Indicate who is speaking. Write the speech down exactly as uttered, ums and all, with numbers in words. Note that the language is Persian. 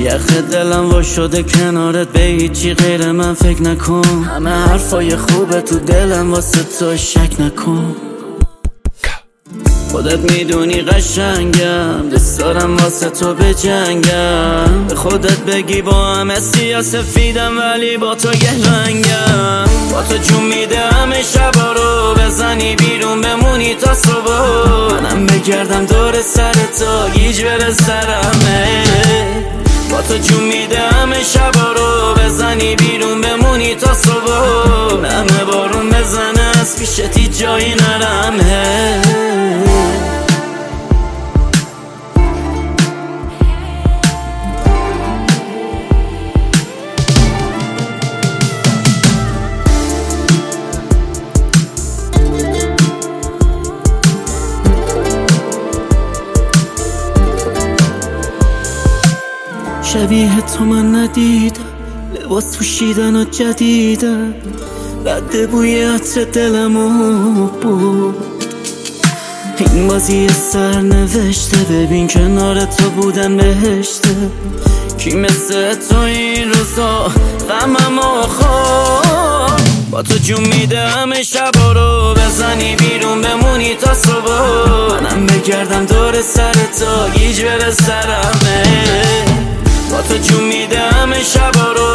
Speaker 1: یخ دلم وا شده کنارت، به هیچی غیر من فکر نکن. همه حرفای خوبه تو دلم واسه تو، شک نکن. خودت میدونی قشنگم، دوست دارم واسه تو بجنگم. به خودت بگی با همه سیاسفیدم ولی با تو گهرنگم. با تو جون میده همه شبا رو، بزنی بیرون بمونی تا صبح. منم بگردم دور سر تو، گیج بره سرمه. با تو جون میده همه شبا رو، بزنی بیرون بمونی تا صبح. همه بارون بزنه از پیشتی جایی نرمه. شبیه تو من ندیدم، لباس پوشیدن و جدیدم. رد بوی عطر دلمو بود. این بازی سر نوشته، ببین کنار تو بودن بهشته. کی مثل تو این روزا غمم آخار. با تو جون میده همه شبا رو، بزنی بیرون بمونی تا صبح. منم بگردم دور سر تو، گیج بره سرمه. با تو جون میده همه شبا رو،